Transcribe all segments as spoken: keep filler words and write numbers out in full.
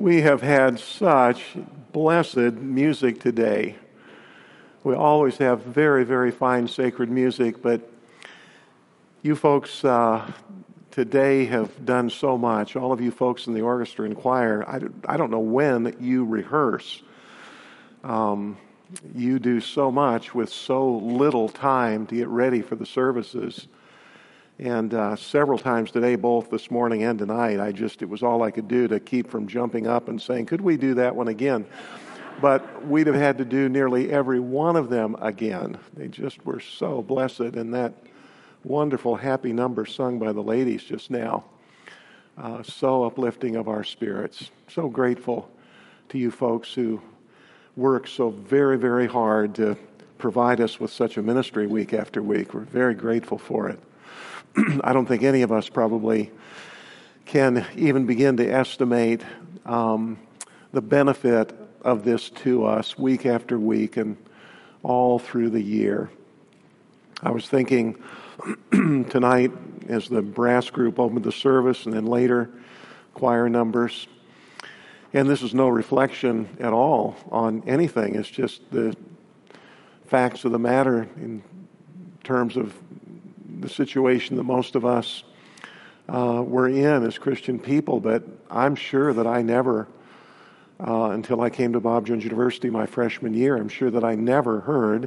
We have had such blessed music today. We always have very, very fine sacred music, but you folks uh, today have done so much. All of you folks in the orchestra and choir, I, I don't know when you rehearse. Um, you do so much with so little time to get ready for the services. And uh, several times today, both this morning and tonight, I just, it was all I could do to keep from jumping up and saying, could we do that one again? But we'd have had to do nearly every one of them again. They just were so blessed. And that wonderful happy number sung by the ladies just now, uh, so uplifting of our spirits. So grateful to you folks who work so very, very hard to provide us with such a ministry week after week. We're very grateful for it. I don't think any of us probably can even begin to estimate um, the benefit of this to us week after week and all through the year. I was thinking tonight as the brass group opened the service and then later choir numbers, and this is no reflection at all on anything. It's just the facts of the matter in terms of the situation that most of us uh, were in as Christian people. But I'm sure that I never, uh, until I came to Bob Jones University my freshman year, I'm sure that I never heard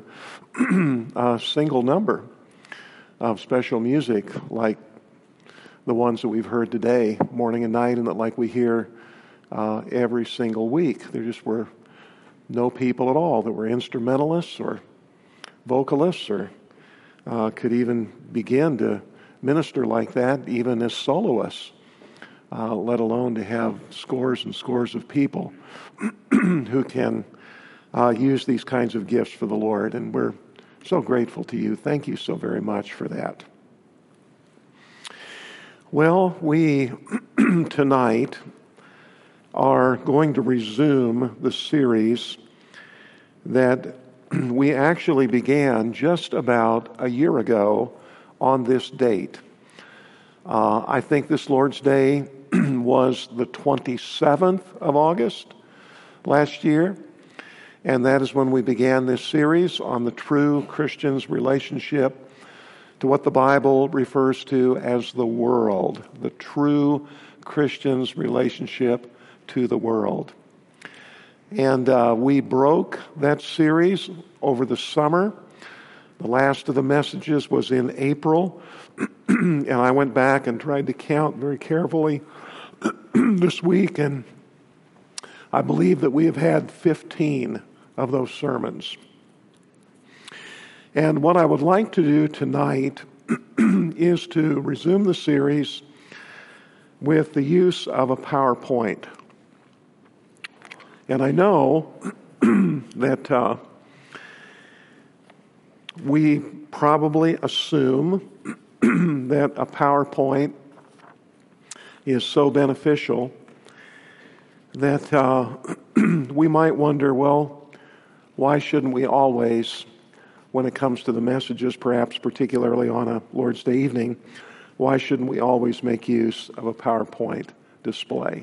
a single number of special music like the ones that we've heard today, morning and night, and that like we hear uh, every single week. There just were no people at all that were instrumentalists or vocalists or Uh, could even begin to minister like that, even as soloists, uh, let alone to have scores and scores of people who can uh, use these kinds of gifts for the Lord. And we're so grateful to you. Thank you so very much for that. Well, we tonight are going to resume the series that we actually began just about a year ago on this date. Uh, I think this Lord's Day was the twenty-seventh of August last year, and that is when we began this series on the true Christian's relationship to what the Bible refers to as the world, the true Christian's relationship to the world. And uh, we broke that series over the summer. The last of the messages was in April. And I went back and tried to count very carefully this week. And I believe that we have had fifteen of those sermons. And what I would like to do tonight is to resume the series with the use of a PowerPoint. And I know that uh, we probably assume that a PowerPoint is so beneficial that uh, we might wonder, well, why shouldn't we always, when it comes to the messages, perhaps particularly on a Lord's Day evening, why shouldn't we always make use of a PowerPoint display?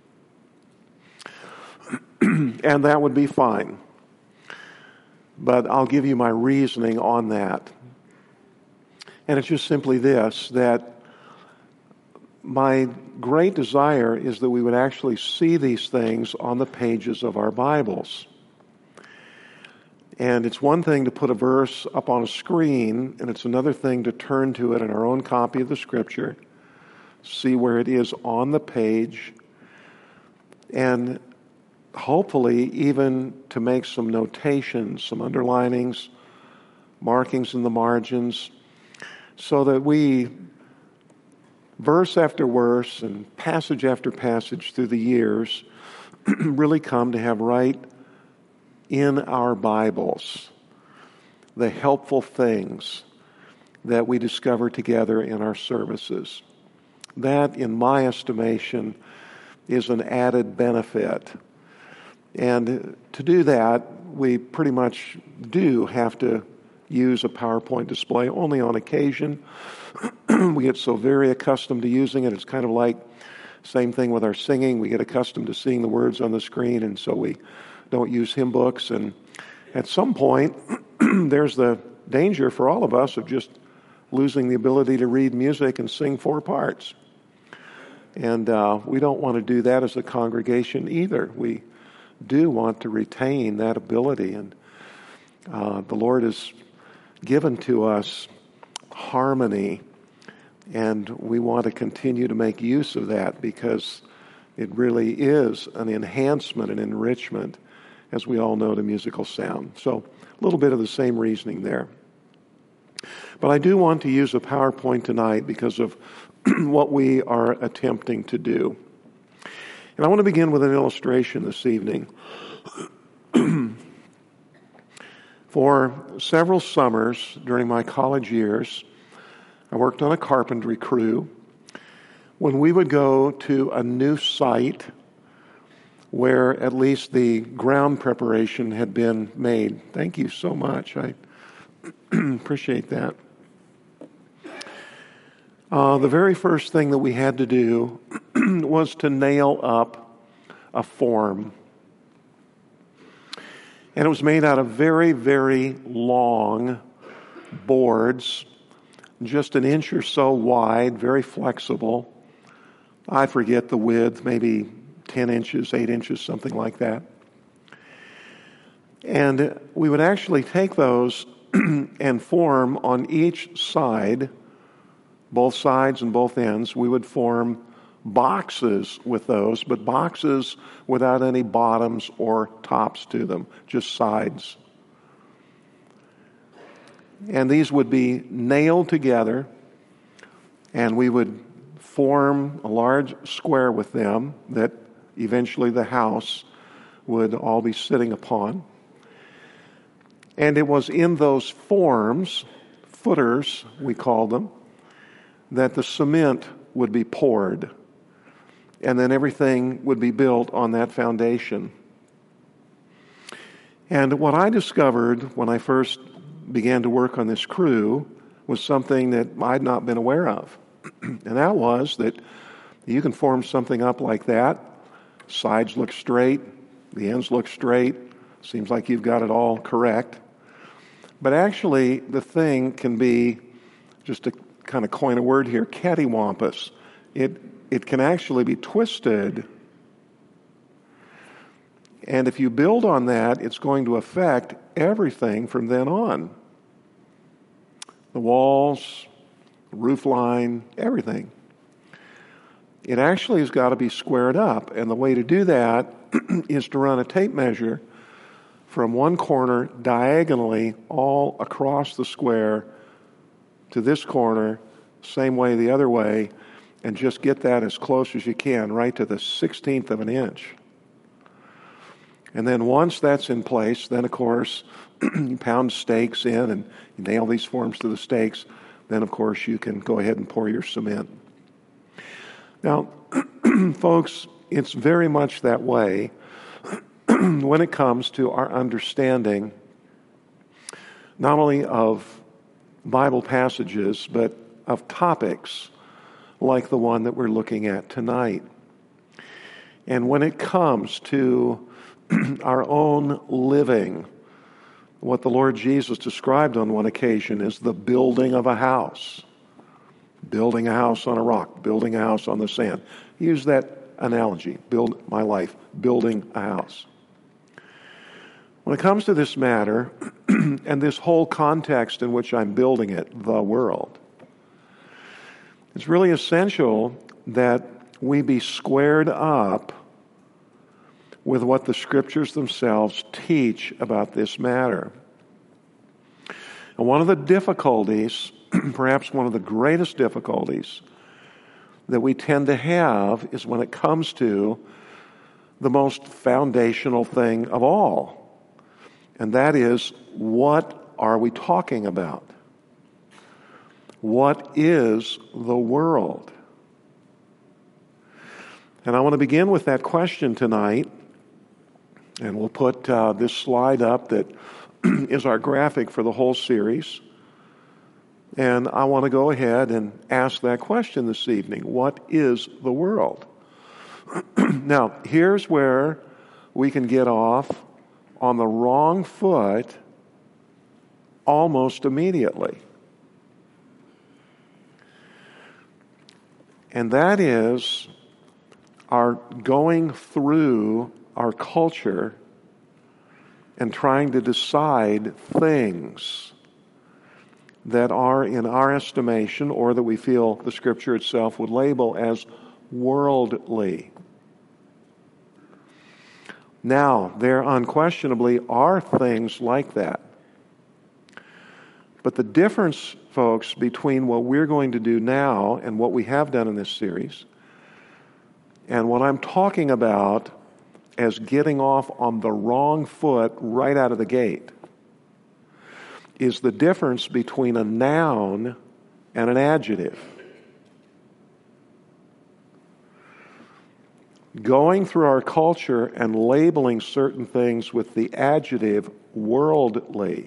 And that would be fine. But I'll give you my reasoning on that. And it's just simply this, that my great desire is that we would actually see these things on the pages of our Bibles. And it's one thing to put a verse up on a screen, and it's another thing to turn to it in our own copy of the Scripture, see where it is on the page, and hopefully even to make some notations, some underlinings, markings in the margins, so that we, verse after verse and passage after passage through the years, really come to have right in our Bibles the helpful things that we discover together in our services. That, in my estimation, is an added benefit. And to do that, we pretty much do have to use a PowerPoint display only on occasion. We get so very accustomed to using it, it's kind of like Same thing with our singing. We get accustomed to seeing the words on the screen, and so we don't use hymn books. And at some point, there's the danger for all of us of just losing the ability to read music and sing four parts. And uh, we don't want to do that as a congregation either. We do want to retain that ability. And uh, the Lord has given to us harmony, and we want to continue to make use of that because it really is an enhancement and enrichment, as we all know, to musical sound. So a little bit of the same reasoning there. But I do want to use a PowerPoint tonight because of what we are attempting to do. And I want to begin with an illustration this evening. For several summers during my college years, I worked on a carpentry crew. When we would go to a new site where at least the ground preparation had been made. Thank you so much. I appreciate that. Uh, the very first thing that we had to do was to nail up a form. And it was made out of very, very long boards, just an inch or so wide, very flexible. I forget the width, maybe ten inches, eight inches, something like that. And we would actually take those and form on each side, both sides and both ends, we would form boxes with those, but boxes without any bottoms or tops to them, just sides. And these would be nailed together, and we would form a large square with them that eventually the house would all be sitting upon. And it was in those forms, footers we called them, that the cement would be poured. And then everything would be built on that foundation. And what I discovered when I first began to work on this crew was something that I'd not been aware of. And that was that you can form something up like that. Sides look straight, the ends look straight. Seems like you've got it all correct. But actually, the thing can be, just to kind of coin a word here, cattywampus. It it can actually be twisted. And if you build on that, it's going to affect everything from then on. The walls, the roof line, everything. It actually has got to be squared up. And the way to do that is to run a tape measure from one corner diagonally all across the square to this corner, same way the other way, and just get that as close as you can, right to the sixteenth of an inch. And then once that's in place, then of course, you pound stakes in and you nail these forms to the stakes. Then of course you can go ahead and pour your cement. Now, folks, it's very much that way when it comes to our understanding not only of Bible passages, but of topics like the one that we're looking at tonight. And when it comes to our own living, what the Lord Jesus described on one occasion is the building of a house. Building a house on a rock, building a house on the sand. Use that analogy, build my life, building a house. When it comes to this matter, and this whole context in which I'm building it, the world, it's really essential that we be squared up with what the Scriptures themselves teach about this matter. And one of the difficulties, perhaps one of the greatest difficulties that we tend to have is when it comes to the most foundational thing of all. And that is, what are we talking about? What is the world? And I want to begin with that question tonight. And we'll put uh, this slide up that is our graphic for the whole series. And I want to go ahead and ask that question this evening. What is the world? Now, here's where we can get off on the wrong foot almost immediately. And that is our going through our culture and trying to decide things that are, in our estimation, or that we feel the Scripture itself would label as worldly. Now, there unquestionably are things like that. But the difference, folks, between what we're going to do now and what we have done in this series, and what I'm talking about as getting off on the wrong foot right out of the gate, is the difference between a noun and an adjective. Going through our culture and labeling certain things with the adjective worldly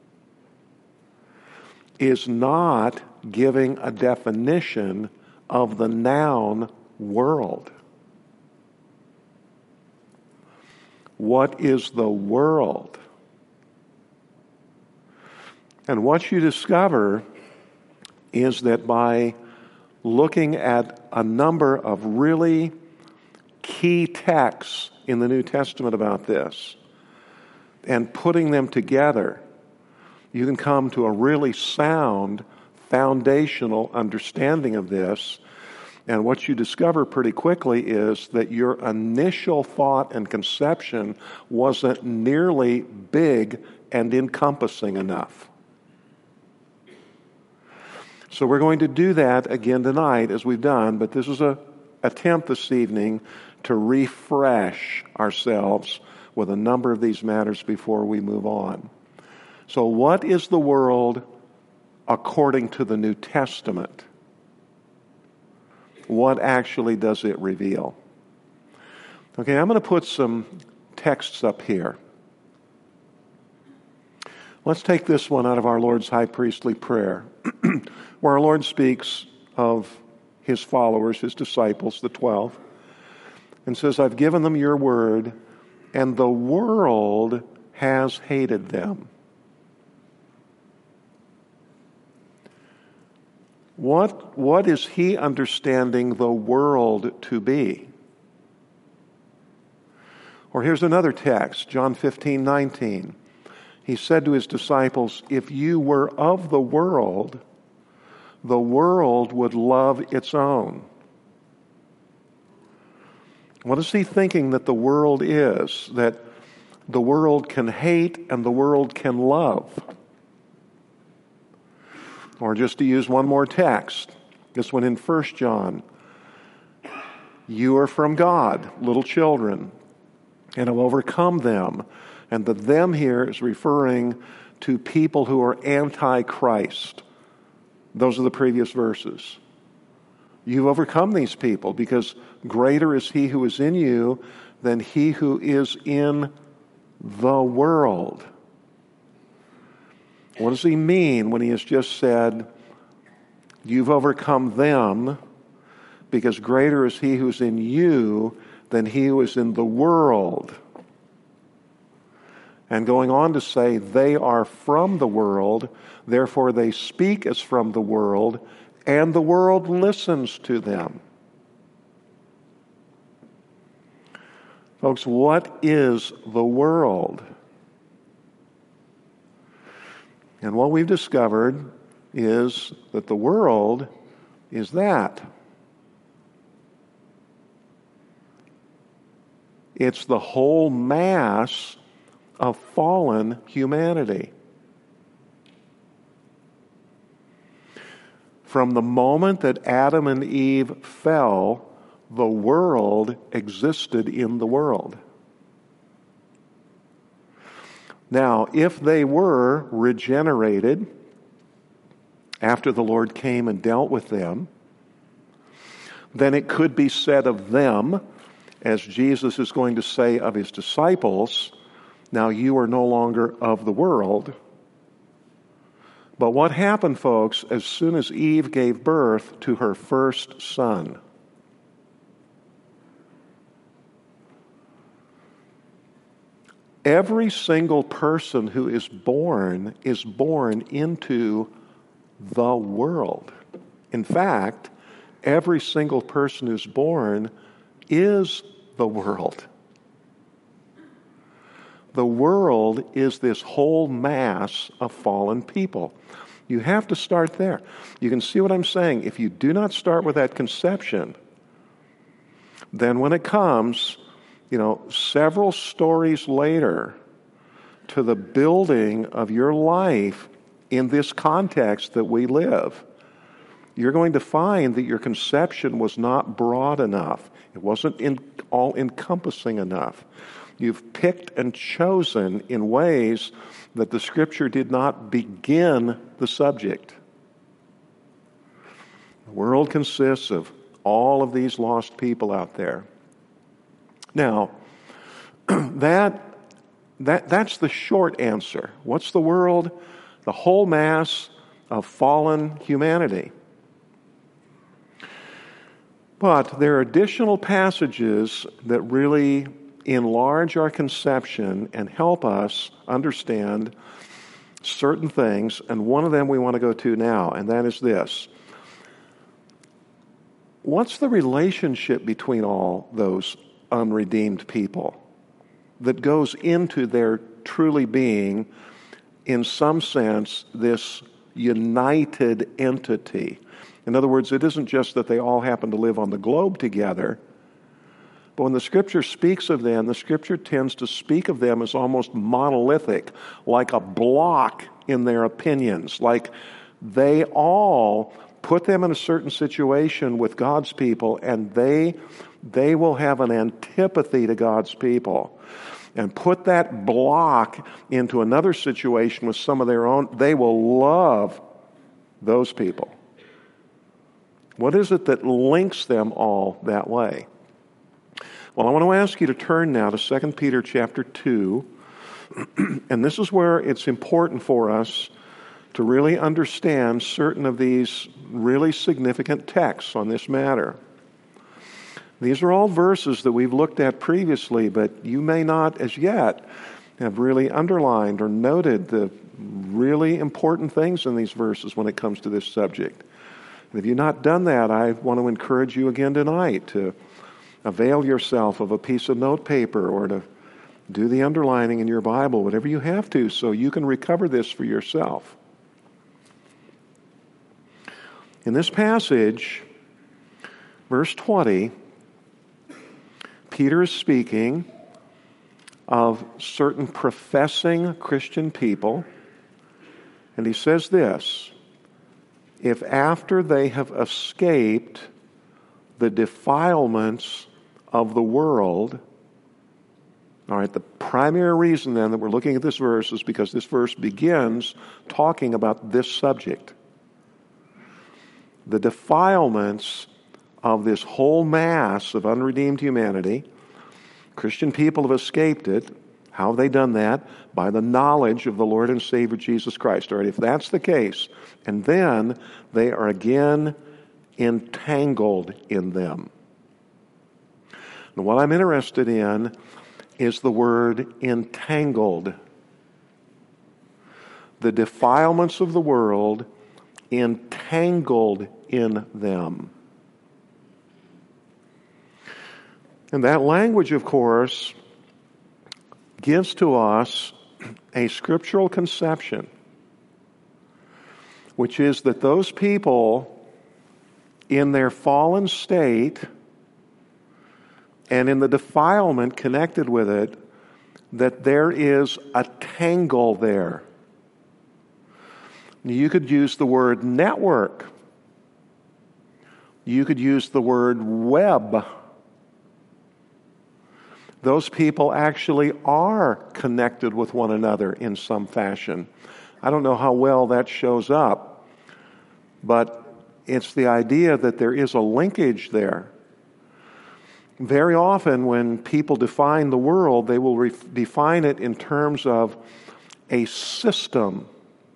is not giving a definition of the noun world. What is the world? And what you discover is that by looking at a number of really key texts in the New Testament about this and putting them together, you can come to a really sound, foundational understanding of this. And what you discover pretty quickly is that your initial thought and conception wasn't nearly big and encompassing enough. So we're going to do that again tonight, as we've done, but this is an attempt this evening to refresh ourselves with a number of these matters before we move on. So what is the world according to the New Testament? What actually does it reveal? Okay, I'm going to put some texts up here. Let's take this one out of our Lord's high priestly prayer, where our Lord speaks of his followers, his disciples, the twelve, and says, I've given them your word, and the world has hated them. What, what is he understanding the world to be? Or here's another text, John fifteen nineteen. He said to his disciples, if you were of the world, the world would love its own. What is he thinking that the world is? That the world can hate and the world can love? Or just to use one more text, this one in First John. You are from God, little children, and have overcome them. And the them here is referring to people who are anti-Christ. Those are the previous verses. You've overcome these people because greater is he who is in you than he who is in the world. What does he mean when he has just said, you've overcome them because greater is he who's in you than he who is in the world? And going on to say, they are from the world, therefore they speak as from the world, and the world listens to them. Folks, what is the world? And what we've discovered is that the world is that. It's the whole mass of fallen humanity. From the moment that Adam and Eve fell, the world existed in the world. Now, if they were regenerated after the Lord came and dealt with them, then it could be said of them, as Jesus is going to say of his disciples, now you are no longer of the world. But what happened, folks, as soon as Eve gave birth to her first son? Every single person who is born is born into the world. In fact, every single person who's born is the world. The world is this whole mass of fallen people. You have to start there. You can see what I'm saying. If you do not start with that conception, then when it comes, you know, several stories later to the building of your life in this context that we live, you're going to find that your conception was not broad enough. It wasn't in, all-encompassing enough. You've picked and chosen in ways that the Scripture did not begin the subject. The world consists of all of these lost people out there. Now, that, that that's the short answer. What's the world? The whole mass of fallen humanity. But there are additional passages that really enlarge our conception and help us understand certain things, and one of them we want to go to now, and that is this. What's the relationship between all those unredeemed people that goes into their truly being, in some sense, this united entity? In other words, it isn't just that they all happen to live on the globe together, but when the Scripture speaks of them, the Scripture tends to speak of them as almost monolithic, like a block in their opinions, like they all put them in a certain situation with God's people, and they they will have an antipathy to God's people. And put that block into another situation with some of their own, they will love those people. What is it that links them all that way? Well, I want to ask you to turn now to Second Peter chapter two, and this is where it's important for us to really understand certain of these really significant texts on this matter. These are all verses that we've looked at previously, but you may not as yet have really underlined or noted the really important things in these verses when it comes to this subject. And if you've not done that, I want to encourage you again tonight to avail yourself of a piece of notepaper or to do the underlining in your Bible, whatever you have to, so you can recover this for yourself. In this passage, verse twenty, Peter is speaking of certain professing Christian people, and he says this: if after they have escaped the defilements of the world, all right, the primary reason then that we're looking at this verse is because this verse begins talking about this subject. The defilements of this whole mass of unredeemed humanity. Christian people have escaped it. How have they done that? By the knowledge of the Lord and Savior Jesus Christ. All right, if that's the case, and then they are again entangled in them. Now, what I'm interested in is the word entangled. The defilements of the world entangled in them. And that language, of course, gives to us a scriptural conception, which is that those people in their fallen state and in the defilement connected with it, that there is a tangle there. You could use the word network. You could use the word web. Those people actually are connected with one another in some fashion. I don't know how well that shows up, but it's the idea that there is a linkage there. Very often when people define the world, they will re- define it in terms of a system.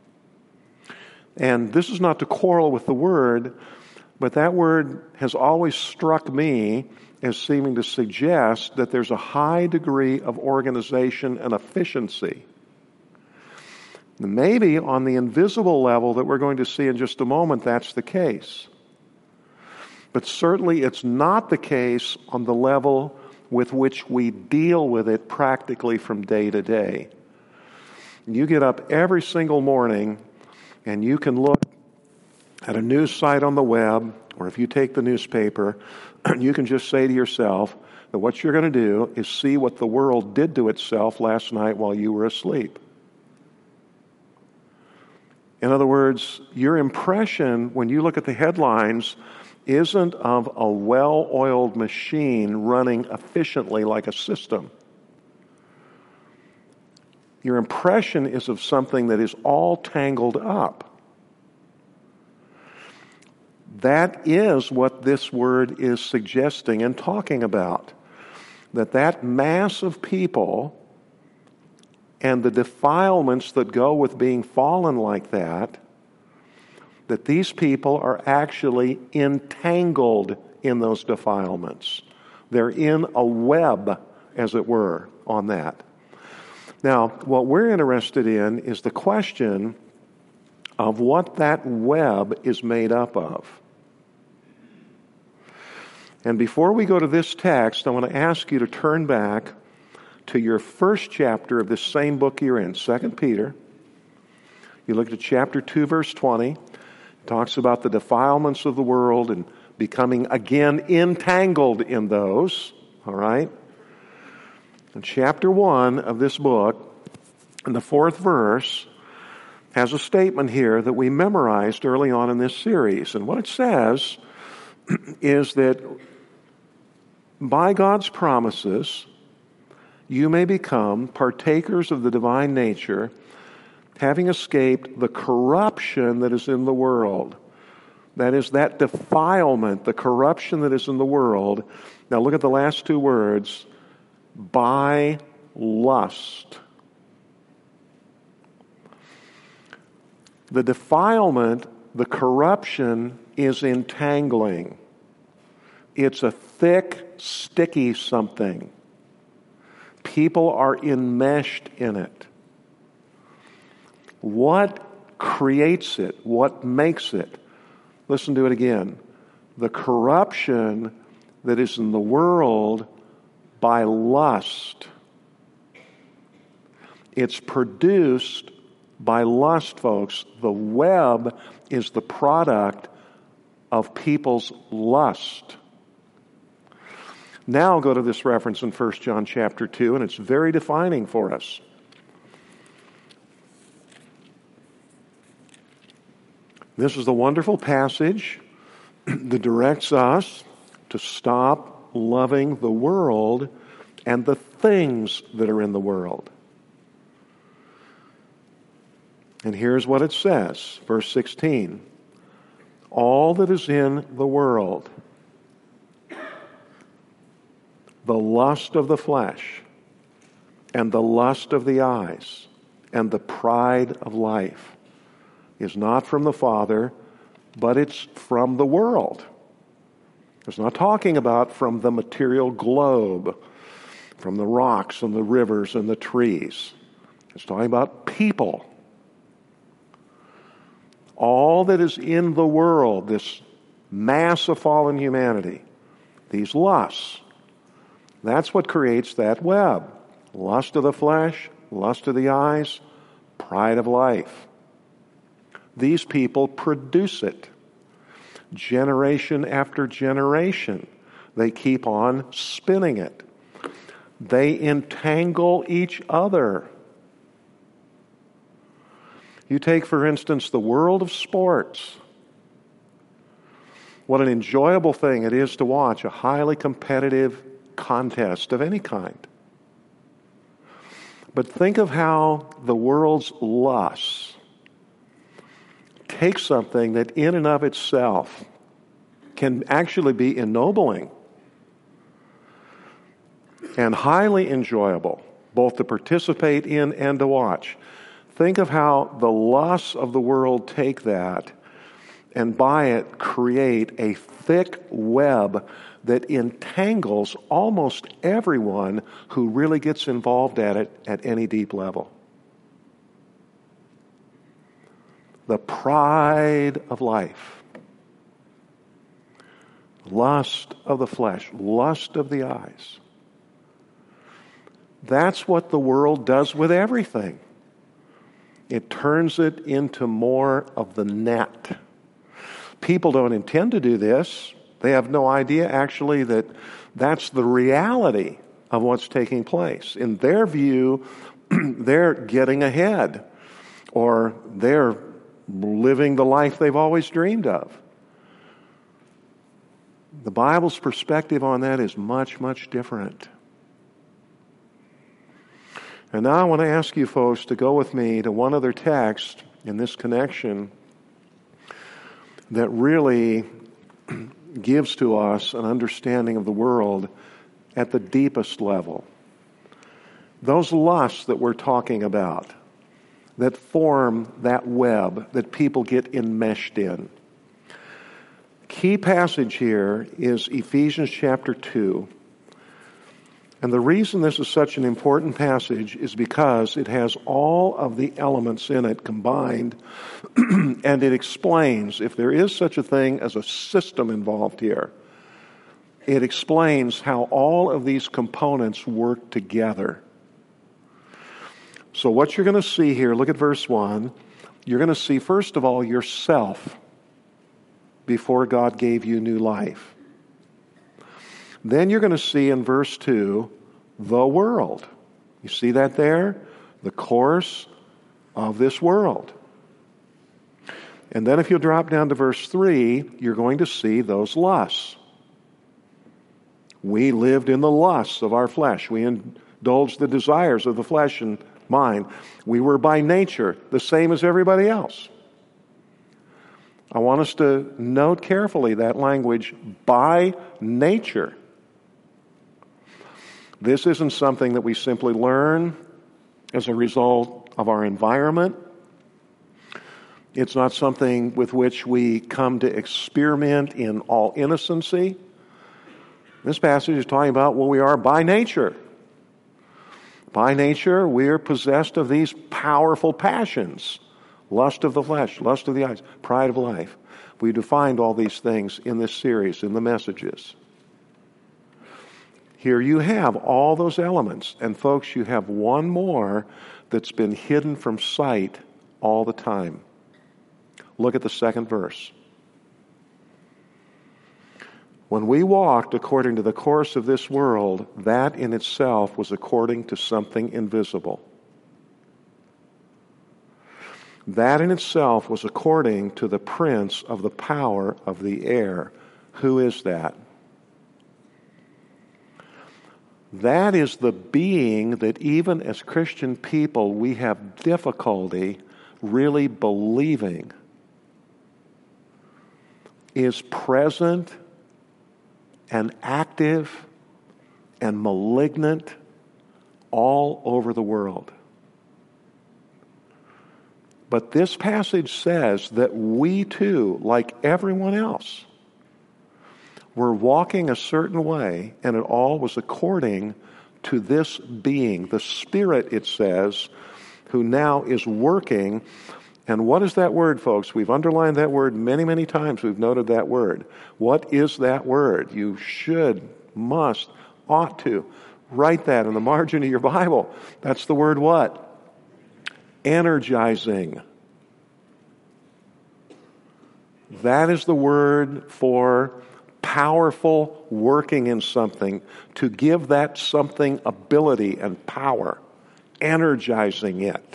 And this is not to quarrel with the word, but that word has always struck me as seeming to suggest that there's a high degree of organization and efficiency. Maybe on the invisible level that we're going to see in just a moment, that's the case. But certainly it's not the case on the level with which we deal with it practically from day to day. You get up every single morning and you can look at a news site on the web, or if you take the newspaper, you can just say to yourself that what you're going to do is see what the world did to itself last night while you were asleep. In other words, your impression when you look at the headlines isn't of a well-oiled machine running efficiently like a system. Your impression is of something that is all tangled up. That is what this word is suggesting and talking about. That that mass of people and the defilements that go with being fallen like that, that these people are actually entangled in those defilements. They're in a web, as it were, on that. Now, what we're interested in is the question of what that web is made up of. And before we go to this text, I want to ask you to turn back to your first chapter of this same book you're in, Second Peter. You look at chapter two, verse twenty. It talks about the defilements of the world and becoming again entangled in those. All right? And chapter one of this book, in the fourth verse, has a statement here that we memorized early on in this series. And what it says is that by God's promises, you may become partakers of the divine nature, having escaped the corruption that is in the world. That is, that defilement, the corruption that is in the world. Now look at the last two words, by lust. The defilement, the corruption is entangling. It's a thick, sticky something. People are enmeshed in it. What creates it? What makes it? Listen to it again. The corruption that is in the world by lust. It's produced by lust, folks. The web is the product of people's lust. Now go to this reference in First John chapter two, and it's very defining for us. This is the wonderful passage that directs us to stop loving the world and the things that are in the world. And here's what it says, verse sixteen. All that is in the world, the lust of the flesh, and the lust of the eyes, and the pride of life, is not from the Father, but it's from the world. It's not talking about from the material globe, from the rocks and the rivers and the trees. It's talking about people. All that is in the world, this mass of fallen humanity, these lusts, that's what creates that web. Lust of the flesh, lust of the eyes, pride of life. These people produce it. Generation after generation, they keep on spinning it. They entangle each other. You take, for instance, the world of sports. What an enjoyable thing it is to watch a highly competitive contest of any kind. But think of how the world's lusts take something that in and of itself can actually be ennobling and highly enjoyable, both to participate in and to watch. Think of how the lusts of the world take that and by it create a thick web that entangles almost everyone who really gets involved at it at any deep level. The pride of life, lust of the flesh, lust of the eyes. That's what the world does with everything. It turns it into more of the net. People don't intend to do this. They have no idea, actually, that that's the reality of what's taking place. In their view, they're getting ahead, or they're living the life they've always dreamed of. The Bible's perspective on that is much, much different. And now I want to ask you folks to go with me to one other text in this connection that really gives to us an understanding of the world at the deepest level. Those lusts that we're talking about, that form that web that people get enmeshed in. Key passage here is Ephesians chapter two. And the reason this is such an important passage is because it has all of the elements in it combined, and it explains, if there is such a thing as a system involved here, it explains how all of these components work together. So what you're going to see here, look at verse one, you're going to see, first of all, yourself before God gave you new life. Then you're going to see in verse two, the world. You see that there? The course of this world. And then if you drop down to verse three, you're going to see those lusts. We lived in the lusts of our flesh. We indulged the desires of the flesh and mind. We were by nature the same as everybody else. I want us to note carefully that language, by nature. This isn't something that we simply learn as a result of our environment. It's not something with which we come to experiment in all innocency. This passage is talking about what we are by nature. By nature, we are possessed of these powerful passions. Lust of the flesh, lust of the eyes, pride of life. We defined all these things in this series, in the messages. Here you have all those elements. And folks, you have one more that's been hidden from sight all the time. Look at the second verse. When we walked according to the course of this world, that in itself was according to something invisible. That in itself was according to the prince of the power of the air. Who is that? That is the being that even as Christian people we have difficulty really believing is present and active and malignant all over the world. But this passage says that we too, like everyone else, were walking a certain way, and it all was according to this being, the Spirit, it says, who now is working. And what is that word, folks? We've underlined that word many, many times. We've noted that word. What is that word? You should, must, ought to write that in the margin of your Bible. That's the word what? Energizing. That is the word for powerful working in something, to give that something ability and power, energizing it.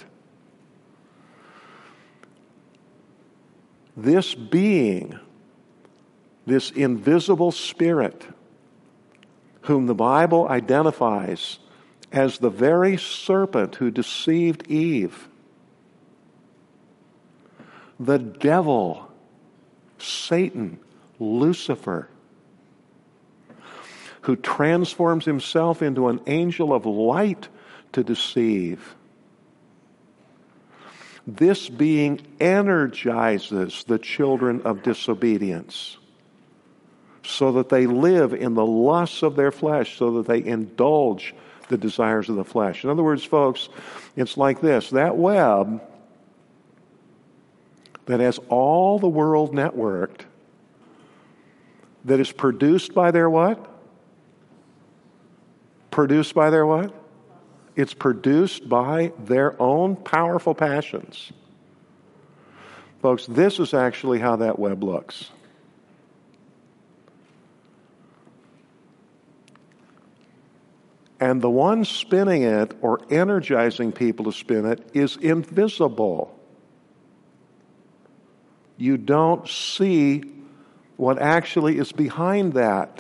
This being, this invisible spirit, whom the Bible identifies as the very serpent who deceived Eve, the devil, Satan, Lucifer, who transforms himself into an angel of light to deceive. This being energizes the children of disobedience so that they live in the lusts of their flesh, so that they indulge the desires of the flesh. In other words, folks, it's like this. That web that has all the world networked, that is produced by their what? Produced by their what? It's produced by their own powerful passions. Folks, this is actually how that web looks. And the one spinning it or energizing people to spin it is invisible. You don't see what actually is behind that.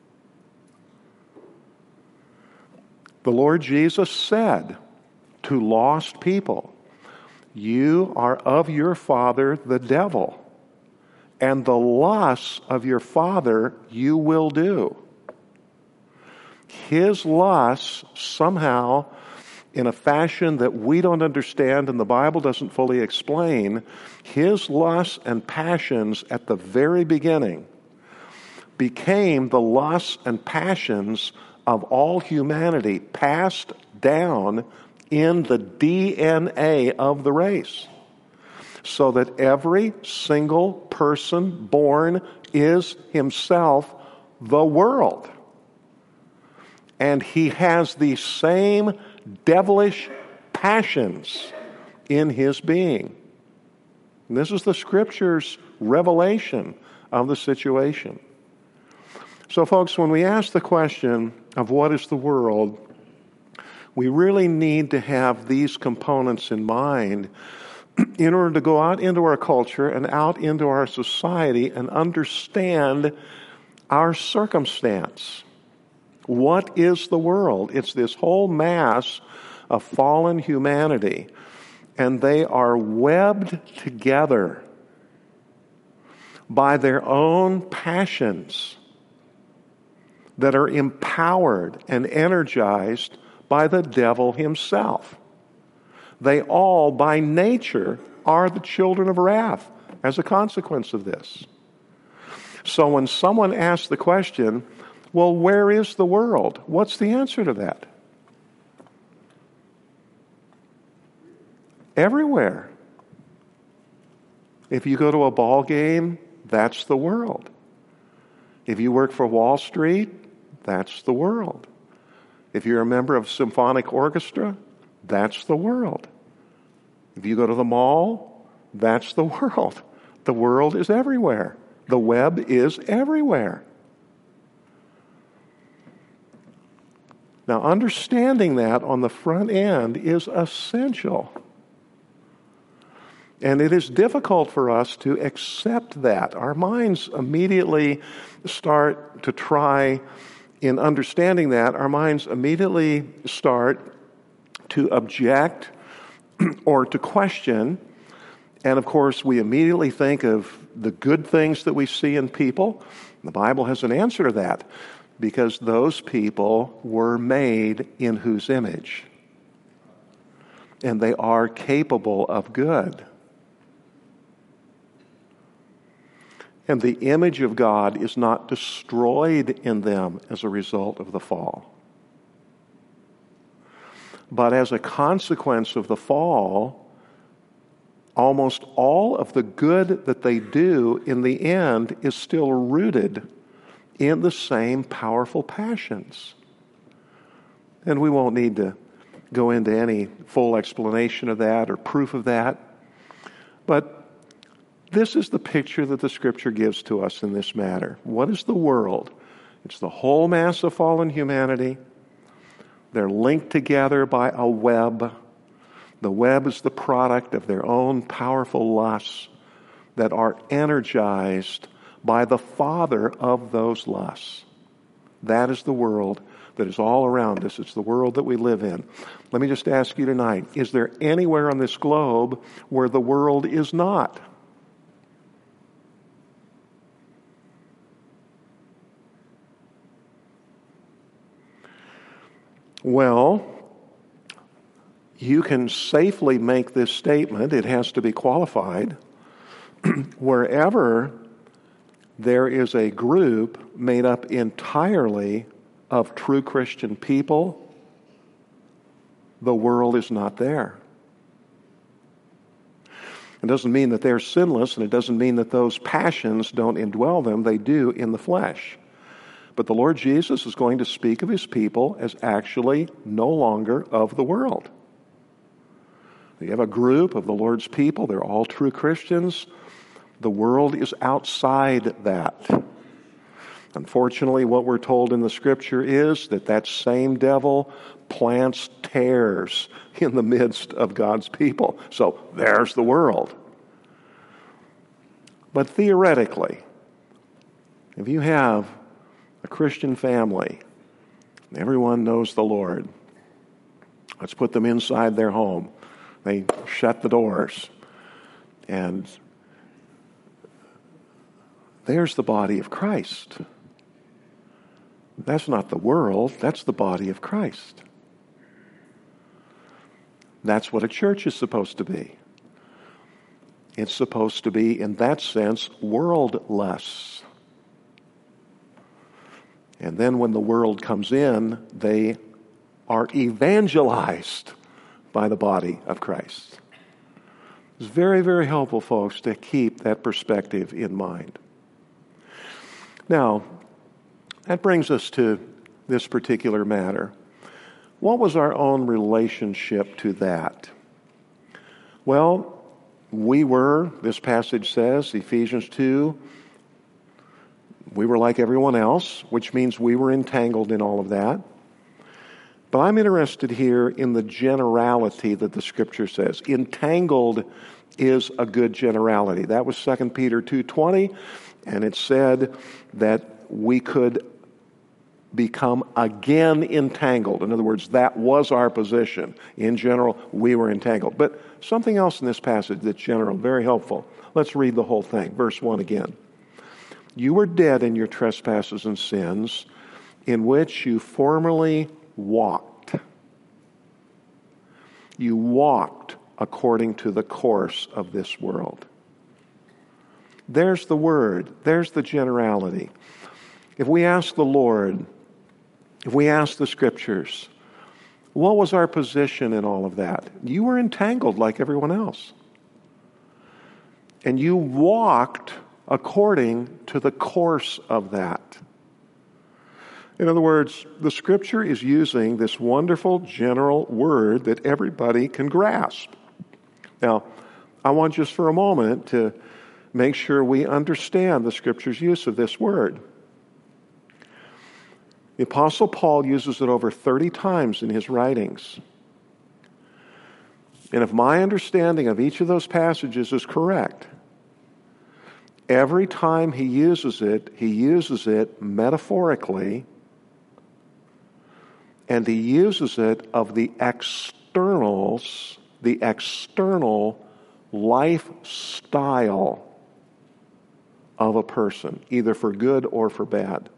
The Lord Jesus said to lost people, "You are of your father, the devil, and the lusts of your father you will do." His lusts, somehow, in a fashion that we don't understand and the Bible doesn't fully explain, his lusts and passions at the very beginning became the lusts and passions of all humanity, passed down in the D N A of the race, so that every single person born is himself the world. And he has the same devilish passions in his being. And this is the Scripture's revelation of the situation. So, folks, when we ask the question of what is the world, we really need to have these components in mind in order to go out into our culture and out into our society and understand our circumstance. What is the world? It's this whole mass of fallen humanity, and they are webbed together by their own passions that are empowered and energized by the devil himself. They all, by nature, are the children of wrath as a consequence of this. So when someone asks the question, well, where is the world? What's the answer to that? Everywhere. If you go to a ball game, that's the world. If you work for Wall Street, that's the world. If you're a member of a symphonic orchestra, that's the world. If you go to the mall, that's the world. The world is everywhere. The web is everywhere. Now, understanding that on the front end is essential. And it is difficult for us to accept that. Our minds immediately start to try, in understanding that, our minds immediately start to object or to question. And of course, we immediately think of the good things that we see in people. The Bible has an answer to that, because those people were made in whose image? And they are capable of good. And the image of God is not destroyed in them as a result of the fall. But as a consequence of the fall, almost all of the good that they do in the end is still rooted in the same powerful passions. And we won't need to go into any full explanation of that or proof of that. But this is the picture that the Scripture gives to us in this matter. What is the world? It's the whole mass of fallen humanity. They're linked together by a web. The web is the product of their own powerful lusts that are energized by the father of those lusts. That is the world that is all around us. It's the world that we live in. Let me just ask you tonight, is there anywhere on this globe where the world is not? Well, you can safely make this statement, it has to be qualified, wherever there is a group made up entirely of true Christian people, the world is not there. It doesn't mean that they're sinless, and it doesn't mean that those passions don't indwell them. They do in the flesh. But the Lord Jesus is going to speak of his people as actually no longer of the world. You have a group of the Lord's people. They're all true Christians. The world is outside that. Unfortunately, what we're told in the Scripture is that that same devil plants tares in the midst of God's people. So there's the world. But theoretically, if you have a Christian family, and everyone knows the Lord, let's put them inside their home. They shut the doors, and there's the body of Christ. That's not the world, that's the body of Christ. That's what a church is supposed to be. It's supposed to be, in that sense, worldless. And then when the world comes in, they are evangelized by the body of Christ. It's very, very helpful, folks, to keep that perspective in mind. Now, that brings us to this particular matter. What was our own relationship to that? Well, we were, this passage says, Ephesians two, we were like everyone else, which means we were entangled in all of that. But I'm interested here in the generality that the Scripture says. Entangled is a good generality. That was Second Peter two twenty, and it said that we could become again entangled. In other words, that was our position. In general, we were entangled. But something else in this passage that's general, very helpful. Let's read the whole thing. Verse one again. You were dead in your trespasses and sins, in which you formerly walked. You walked according to the course of this world. There's the word. There's the generality. If we ask the Lord, if we ask the Scriptures, what was our position in all of that? You were entangled like everyone else. And you walked according to the course of that. In other words, the Scripture is using this wonderful general word that everybody can grasp. Now, I want just for a moment to make sure we understand the Scripture's use of this word. The Apostle Paul uses it over thirty times in his writings. And if my understanding of each of those passages is correct, every time he uses it, he uses it metaphorically, and he uses it of the externals, the external lifestyle of a person, either for good or for bad.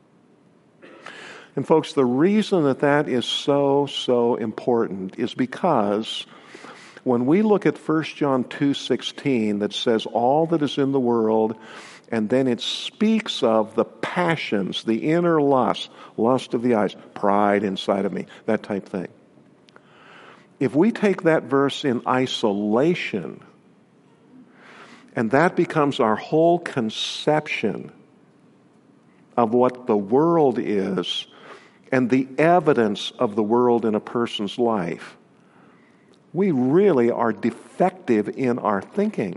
And folks, the reason that that is so, so important is because when we look at First John two sixteen that says all that is in the world, and then it speaks of the passions, the inner lust, lust of the eyes, pride inside of me, that type thing. If we take that verse in isolation, and that becomes our whole conception of what the world is, and the evidence of the world in a person's life, we really are defective in our thinking.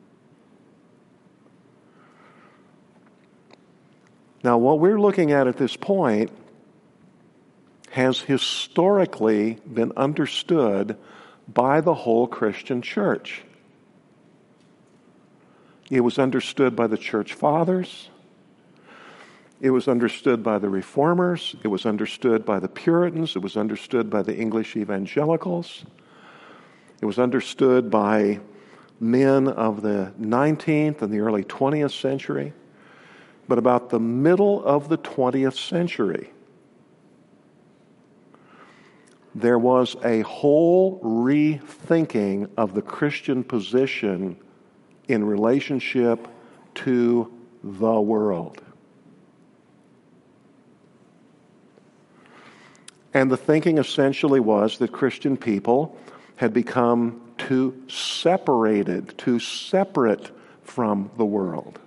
Now, what we're looking at at this point has historically been understood by the whole Christian church. It was understood by the church fathers. It was understood by the Reformers. It was understood by the Puritans. It was understood by the English evangelicals. It was understood by men of the nineteenth and the early twentieth century. But about the middle of the twentieth century, there was a whole rethinking of the Christian position in relationship to the world. And the thinking essentially was that Christian people had become too separated, too separate from the world.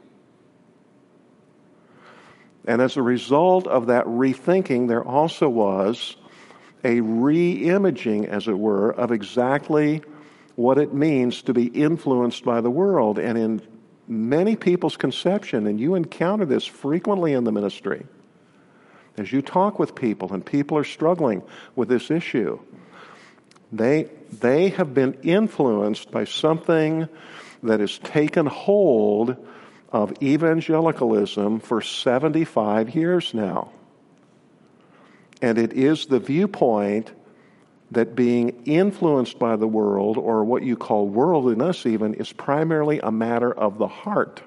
And as a result of that rethinking, there also was a re-imaging, as it were, of exactly what it means to be influenced by the world. And in many people's conception, and you encounter this frequently in the ministry, as you talk with people and people are struggling with this issue, they, they have been influenced by something that has taken hold of evangelicalism for seventy-five years now. And it is the viewpoint that being influenced by the world, or what you call worldliness even, is primarily a matter of the heart.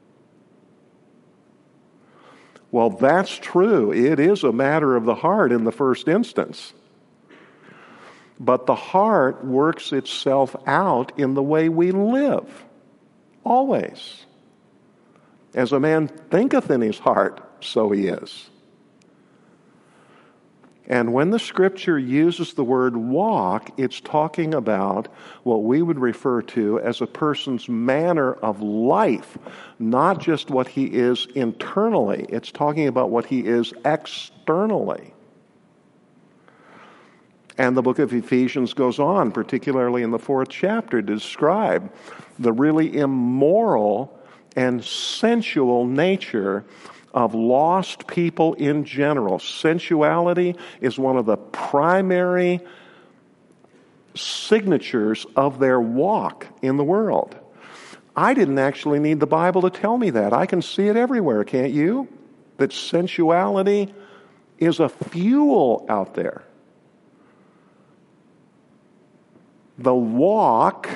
Well, that's true. It is a matter of the heart in the first instance. But the heart works itself out in the way we live, always. As a man thinketh in his heart, so he is. And when the Scripture uses the word walk, it's talking about what we would refer to as a person's manner of life, not just what he is internally. It's talking about what he is externally. And the book of Ephesians goes on, particularly in the fourth chapter, to describe the really immoral and sensual nature of lost people in general. Sensuality is one of the primary signatures of their walk in the world. I didn't actually need the Bible to tell me that. I can see it everywhere, can't you? That sensuality is a fuel out there. The walk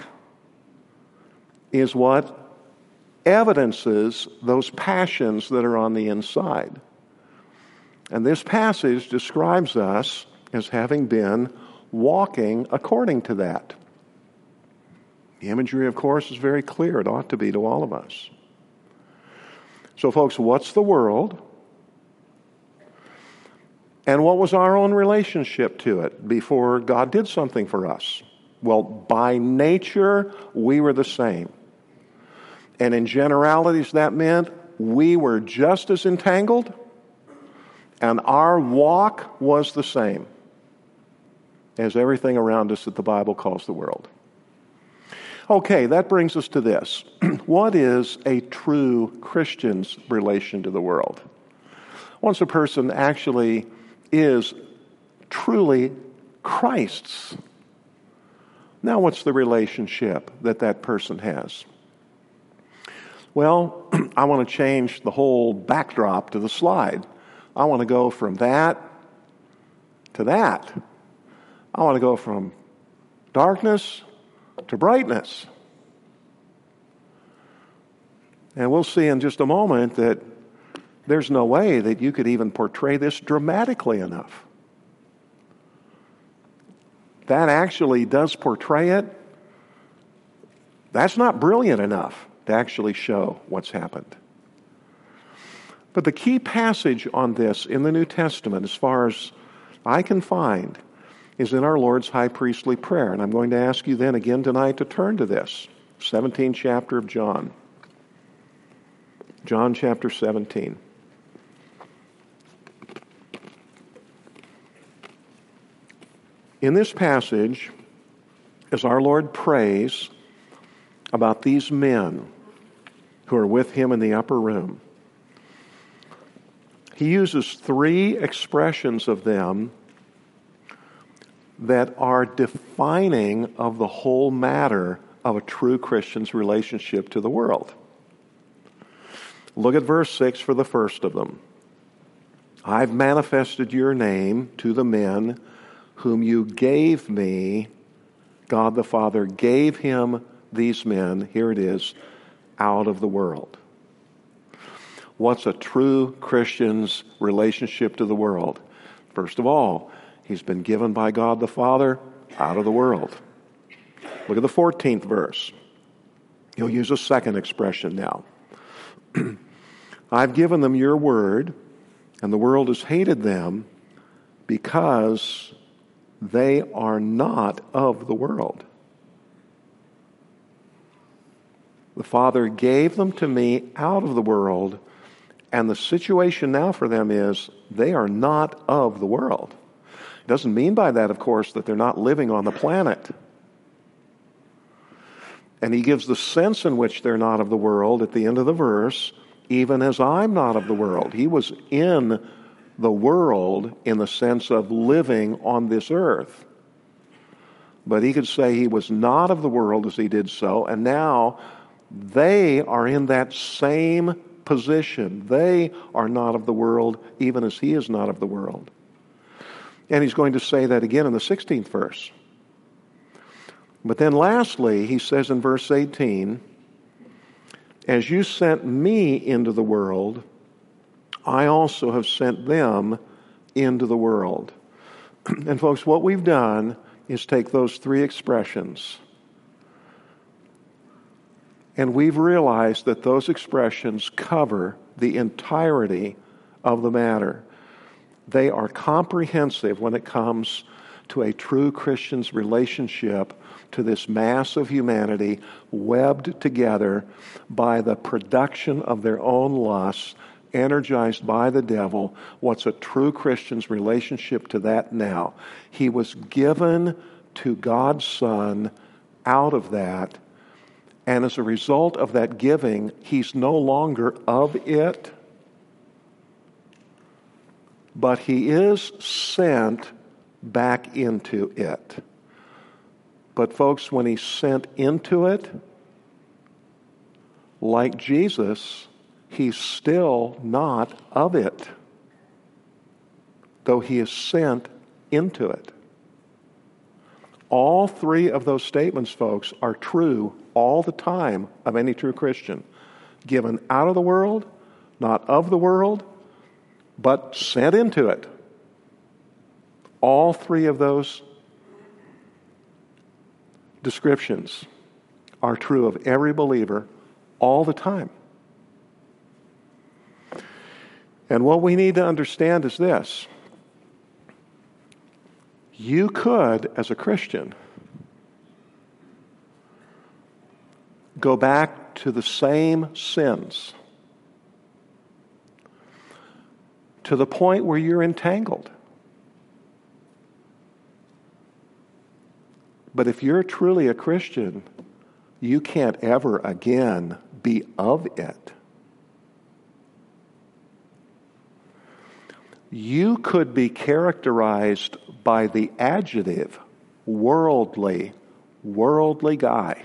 is what evidences those passions that are on the inside. And this passage describes us as having been walking according to that. The imagery, of course, is very clear. It ought to be to all of us. So, folks, what's the world? And what was our own relationship to it before God did something for us? Well, by nature, we were the same. And in generalities, that meant we were just as entangled, and our walk was the same as everything around us that the Bible calls the world. Okay, that brings us to this. What is a true Christian's relation to the world? Once a person actually is truly Christ's, now what's the relationship that that person has? Well, I want to change the whole backdrop to the slide. I want to go from that to that. I want to go from darkness to brightness. And we'll see in just a moment that there's no way that you could even portray this dramatically enough. That actually does portray it. That's not brilliant enough to actually show what's happened. But the key passage on this in the New Testament, as far as I can find, is in our Lord's high priestly prayer. And I'm going to ask you then again tonight to turn to this, seventeenth chapter of John. John chapter seventeen. In this passage, as our Lord prays about these men who are with him in the upper room, he uses three expressions of them that are defining of the whole matter of a true Christian's relationship to the world. Look at verse six for the first of them. I've manifested your name to the men whom you gave me. God the Father gave him these men, here it is, out of the world. What's a true Christian's relationship to the world? First of all, He's been given by God the Father out of the world. Look at the fourteenth verse. He'll use a second expression now. I've given them your word, and the world has hated them because they are not of the world. The Father gave them to me out of the world, and the situation now for them is they are not of the world. It doesn't mean by that, of course, that they're not living on the planet. And he gives the sense in which they're not of the world at the end of the verse, even as I'm not of the world. He was in the world in the sense of living on this earth. But he could say he was not of the world as he did so, and now they are in that same position. They are not of the world, even as he is not of the world. And he's going to say that again in the sixteenth verse. But then lastly, he says in verse eighteen, as you sent me into the world, I also have sent them into the world. And folks, what we've done is take those three expressions, and we've realized that those expressions cover the entirety of the matter. They are comprehensive when it comes to a true Christian's relationship to this mass of humanity webbed together by the production of their own lusts, energized by the devil. What's a true Christian's relationship to that now? He was given to God's Son out of that, and as a result of that giving, he's no longer of it, but he is sent back into it. But folks, when he's sent into it, like Jesus, he's still not of it, though he is sent into it. All three of those statements, folks, are true all the time of any true Christian. Given out of the world, not of the world, but sent into it. All three of those descriptions are true of every believer all the time. And what we need to understand is this. You could, as a Christian, go back to the same sins to the point where you're entangled. But if you're truly a Christian, you can't ever again be of it. You could be characterized by the adjective worldly, worldly guy.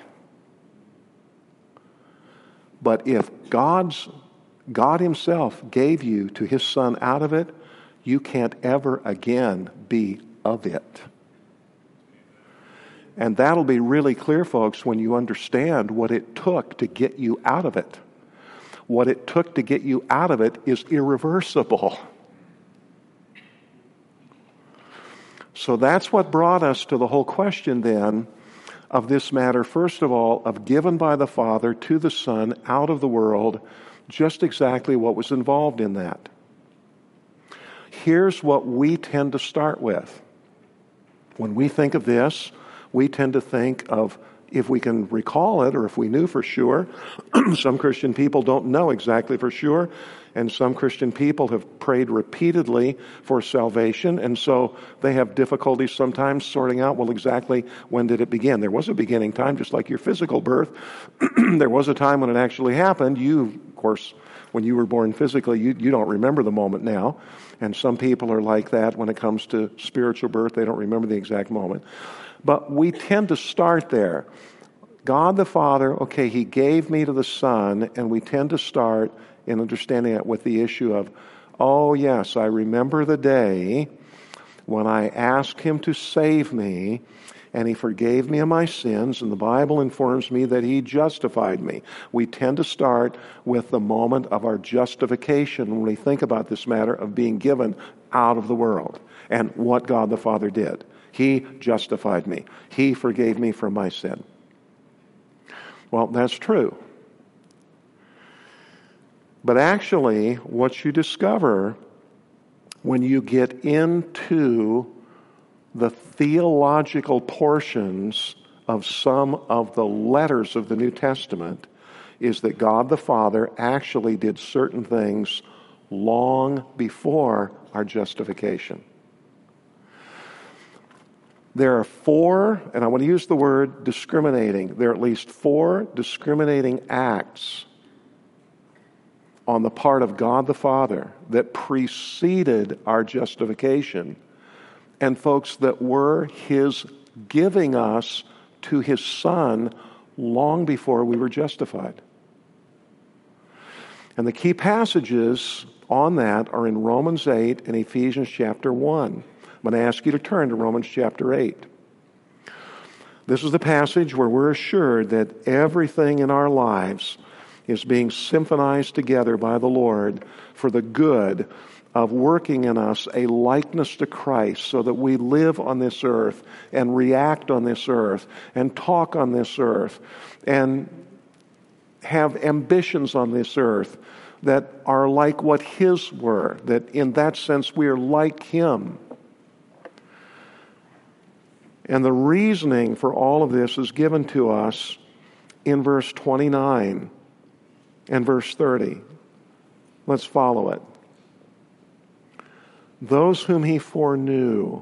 But if God's God himself gave you to his Son out of it, you can't ever again be of it. And that'll be really clear, folks, when you understand what it took to get you out of it. What it took to get you out of it is irreversible. So that's what brought us to the whole question then of this matter, first of all, of given by the Father to the Son out of the world, just exactly what was involved in that. Here's what we tend to start with. When we think of this, we tend to think of, if we can recall it, or if we knew for sure. Some Christian people don't know exactly for sure, and some Christian people have prayed repeatedly for salvation, and so they have difficulty sometimes sorting out, well, exactly when did it begin? There was a beginning time, just like your physical birth. There was a time when it actually happened. You, of course, when you were born physically, you, you don't remember the moment now, and some people are like that when it comes to spiritual birth. They don't remember the exact moment. But we tend to start there. God the Father, okay, he gave me to the Son, and we tend to start in understanding it with the issue of, oh yes, I remember the day when I asked him to save me, and he forgave me of my sins, and the Bible informs me that he justified me. We tend to start with the moment of our justification when we think about this matter of being given out of the world and what God the Father did. He justified me. He forgave me from my sin. Well, that's true. But actually, what you discover when you get into the theological portions of some of the letters of the New Testament is that God the Father actually did certain things long before our justification. There are four, and I want to use the word discriminating, there are at least four discriminating acts on the part of God the Father that preceded our justification, and folks, that were his giving us to his Son long before we were justified. And the key passages on that are in Romans eight and Ephesians chapter one. I'm going to ask you to turn to Romans chapter eight. This is the passage where we're assured that everything in our lives is being symphonized together by the Lord for the good of working in us a likeness to Christ so that we live on this earth and react on this earth and talk on this earth and have ambitions on this earth that are like what his were, that in that sense we are like him. And the reasoning for all of this is given to us in verse twenty-nine and verse thirty. Let's follow it. Those whom he foreknew,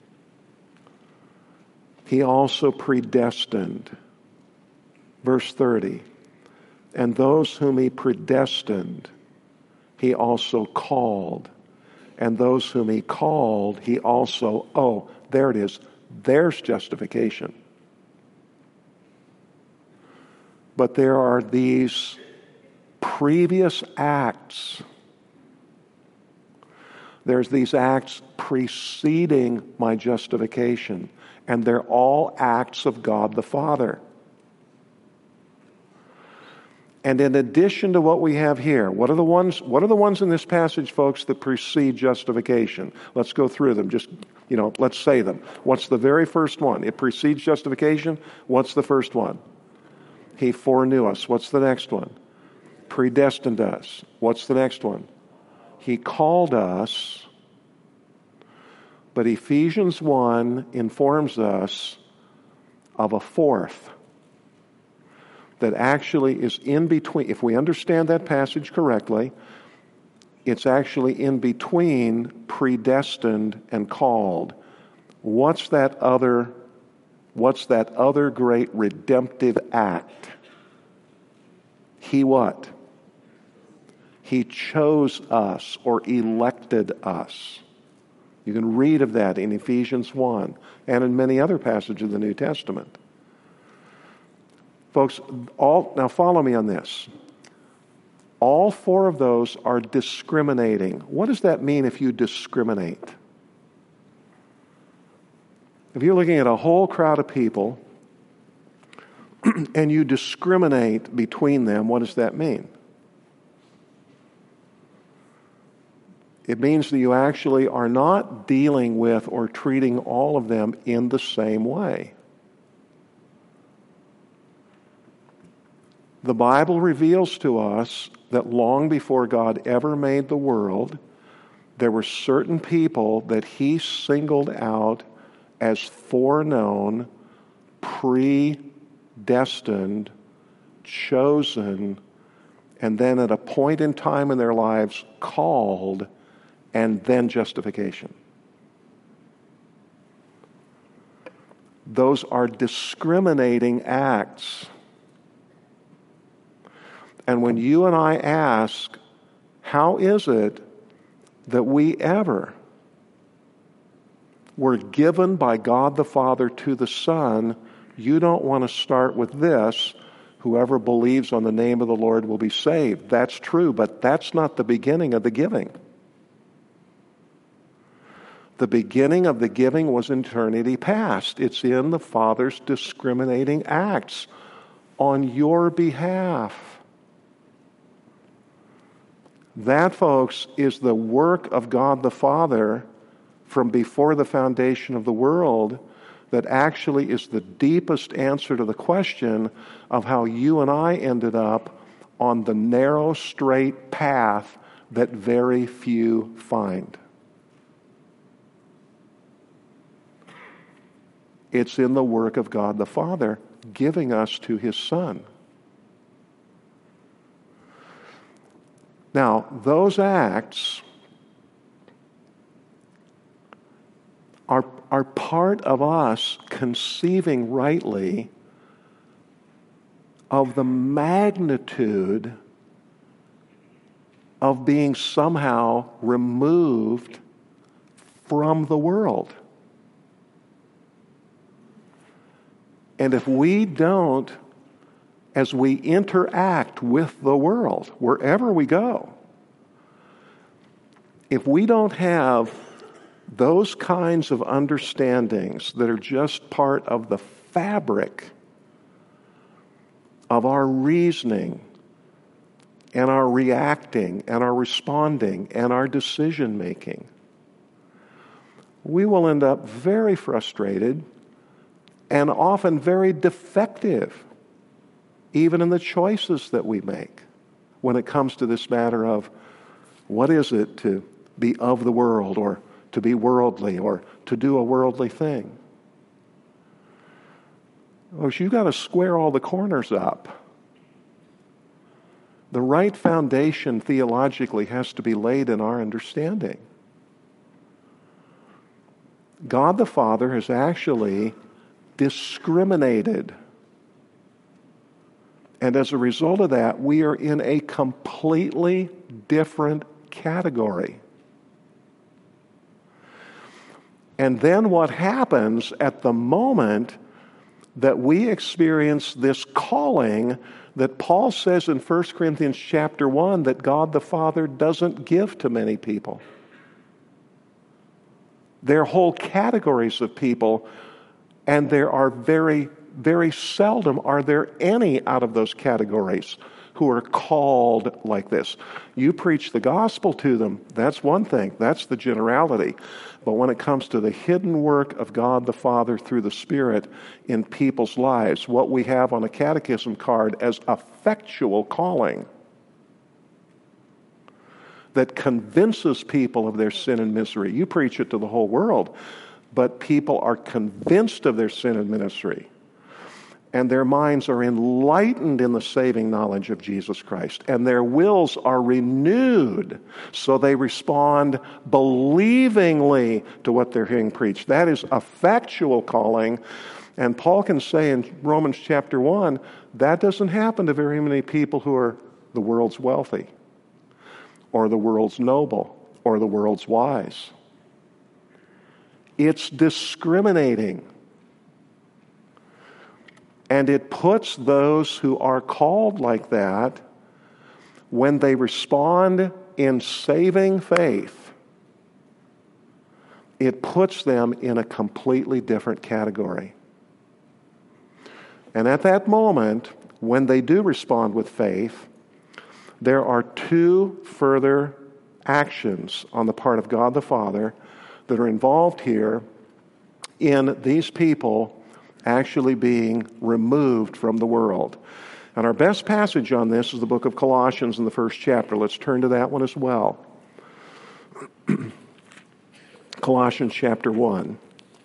he also predestined. Verse thirty. And those whom he predestined, he also called. And those whom he called, he also, oh, there it is. There's justification. But there are these previous acts. There's these acts preceding my justification, and they're all acts of God the Father. And in addition to what we have here, what are the ones, what are the ones in this passage, folks, that precede justification? Let's go through them. Just, you know, let's say them. What's the very first one? It precedes justification. What's the first one? He foreknew us. What's the next one? Predestined us. What's the next one? He called us. But Ephesians one informs us of a fourth that actually is in between. If we understand that passage correctly, it's actually in between predestined and called. What's that other, what's that other great redemptive act? He what? He chose us or elected us. You can read of that in Ephesians one and in many other passages of the New Testament. Folks, all now follow me on this. All four of those are discriminating. What does that mean if you discriminate? If you're looking at a whole crowd of people and you discriminate between them, what does that mean? It means that you actually are not dealing with or treating all of them in the same way. The Bible reveals to us that long before God ever made the world, there were certain people that he singled out as foreknown, predestined, chosen, and then at a point in time in their lives called, and then justification. Those are discriminating acts. And when you and I ask, how is it that we ever were given by God the Father to the Son, you don't want to start with this, whoever believes on the name of the Lord will be saved. That's true, but that's not the beginning of the giving. The beginning of the giving was eternity past. It's in the Father's discriminating acts on your behalf. That, folks, is the work of God the Father from before the foundation of the world that actually is the deepest answer to the question of how you and I ended up on the narrow, straight path that very few find. It's in the work of God the Father giving us to His Son. Now, those acts are, are part of us conceiving rightly of the magnitude of being somehow removed from the world. And if we don't, as we interact with the world, wherever we go, if we don't have those kinds of understandings that are just part of the fabric of our reasoning and our reacting and our responding and our decision making, we will end up very frustrated and often very defective, even in the choices that we make when it comes to this matter of what is it to be of the world or to be worldly or to do a worldly thing. Well, you've got to square all the corners up. The right foundation theologically has to be laid in our understanding. God the Father has actually discriminated. And as a result of that, we are in a completely different category. And then what happens at the moment that we experience this calling that Paul says in First Corinthians chapter one that God the Father doesn't give to many people. There are whole categories of people, and there are very, very seldom are there any out of those categories who are called like this. You preach the gospel to them, that's one thing, that's the generality. But when it comes to the hidden work of God the Father through the Spirit in people's lives, what we have on a catechism card as effectual calling that convinces people of their sin and misery. You preach it to the whole world, but people are convinced of their sin and misery. And their minds are enlightened in the saving knowledge of Jesus Christ. And their wills are renewed so they respond believingly to what they're hearing preached. That is effectual calling. And Paul can say in Romans chapter one, that doesn't happen to very many people who are the world's wealthy, or the world's noble, or the world's wise. It's discriminating. And it puts those who are called like that, when they respond in saving faith, it puts them in a completely different category. And at that moment, when they do respond with faith, there are two further actions on the part of God the Father that are involved here in these people actually being removed from the world. And our best passage on this is the book of Colossians in the first chapter. Let's turn to that one as well. Colossians chapter one.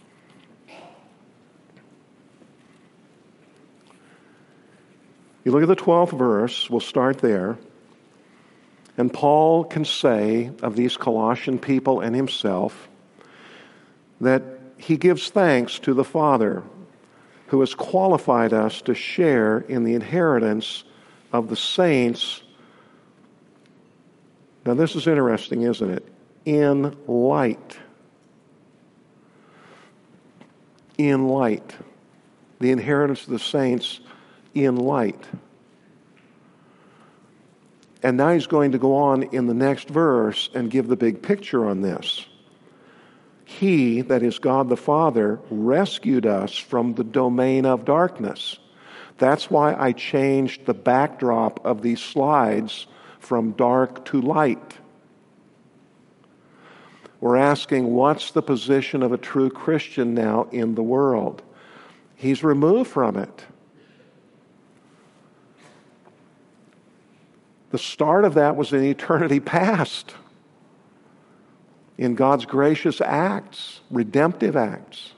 You look at the twelfth verse, we'll start there. And Paul can say of these Colossian people and himself that he gives thanks to the Father who has qualified us to share in the inheritance of the saints. Now this is interesting, isn't it? In light. In light. The inheritance of the saints in light. And now he's going to go on in the next verse and give the big picture on this. He, that is God the Father, rescued us from the domain of darkness. That's why I changed the backdrop of these slides from dark to light. We're asking, what's the position of a true Christian now in the world? He's removed from it. The start of that was in eternity past, in God's gracious acts, redemptive acts.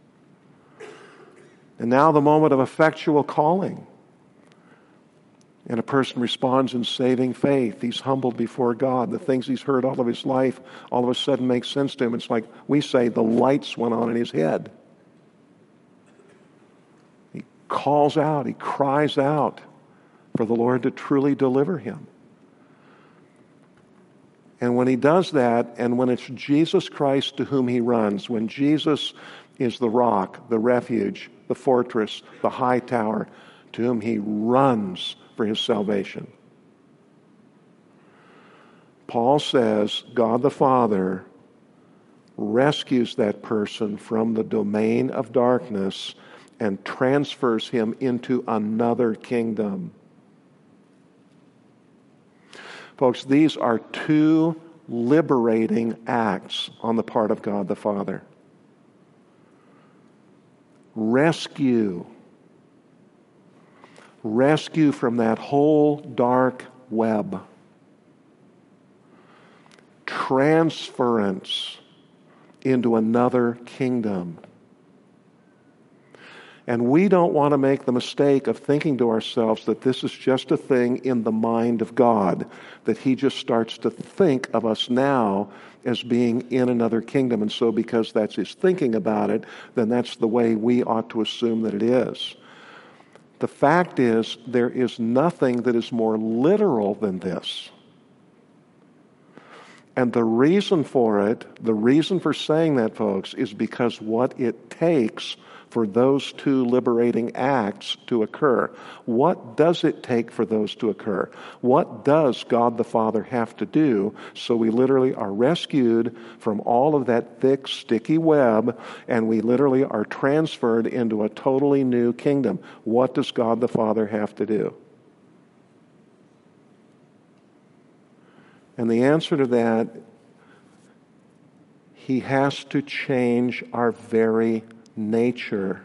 And now the moment of effectual calling. And a person responds in saving faith. He's humbled before God. The things he's heard all of his life all of a sudden make sense to him. It's like we say, the lights went on in his head. He calls out, he cries out for the Lord to truly deliver him. And when he does that, and when it's Jesus Christ to whom he runs, when Jesus is the rock, the refuge, the fortress, the high tower, to whom he runs for his salvation. Paul says God the Father rescues that person from the domain of darkness and transfers him into another kingdom. Folks, these are two liberating acts on the part of God the Father. Rescue. Rescue from that whole dark web. Transference into another kingdom. And we don't want to make the mistake of thinking to ourselves that this is just a thing in the mind of God, that he just starts to think of us now as being in another kingdom. And so because that's his thinking about it, then that's the way we ought to assume that it is. The fact is, there is nothing that is more literal than this. And the reason for it, the reason for saying that, folks, is because what it takes for those two liberating acts to occur. What does it take for those to occur? What does God the Father have to do so we literally are rescued from all of that thick, sticky web, and we literally are transferred into a totally new kingdom? What does God the Father have to do? And the answer to that, he has to change our very nature.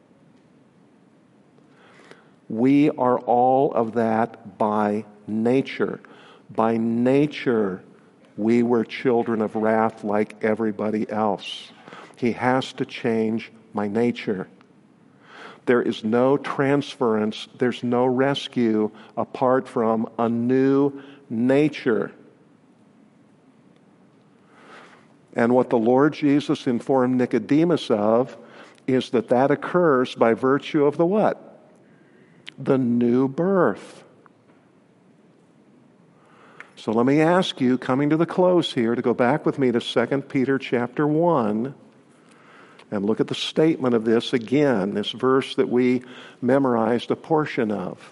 We are all of that by nature. By nature, we were children of wrath like everybody else. He has to change my nature. There is no transference, there's no rescue apart from a new nature. And what the Lord Jesus informed Nicodemus of is that that occurs by virtue of the what? The new birth. So let me ask you, coming to the close here, to go back with me to Second Peter chapter one and look at the statement of this again, this verse that we memorized a portion of.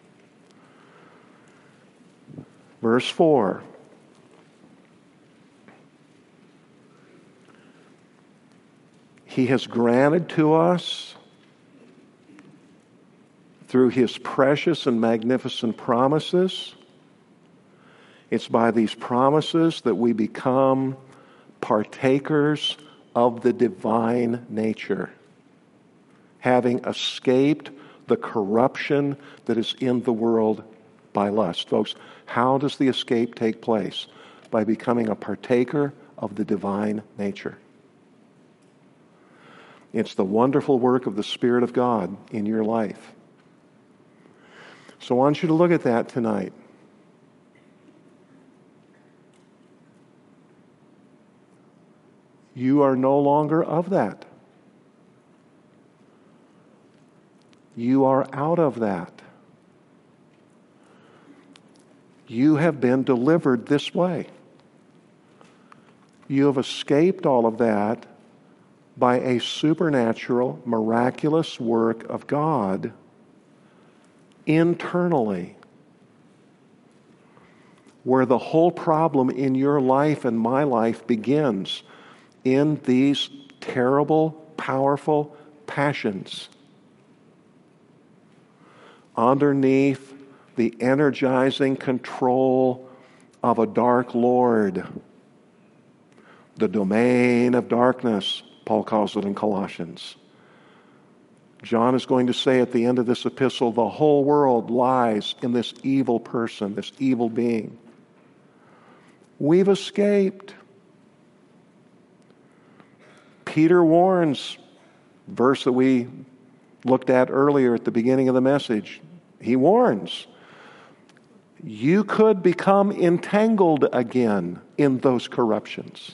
Verse four. He has granted to us, through his precious and magnificent promises, it's by these promises that we become partakers of the divine nature, having escaped the corruption that is in the world by lust. Folks, how does the escape take place? By becoming a partaker of the divine nature. It's the wonderful work of the Spirit of God in your life. So I want you to look at that tonight. You are no longer of that. You are out of that. You have been delivered this way. You have escaped all of that by a supernatural, miraculous work of God internally, where the whole problem in your life and my life begins in these terrible, powerful passions underneath the energizing control of a dark lord. The domain of darkness, Paul calls it in Colossians. John is going to say at the end of this epistle, the whole world lies in this evil person, this evil being. We've escaped. Peter warns, verse that we looked at earlier at the beginning of the message. He warns, you could become entangled again in those corruptions.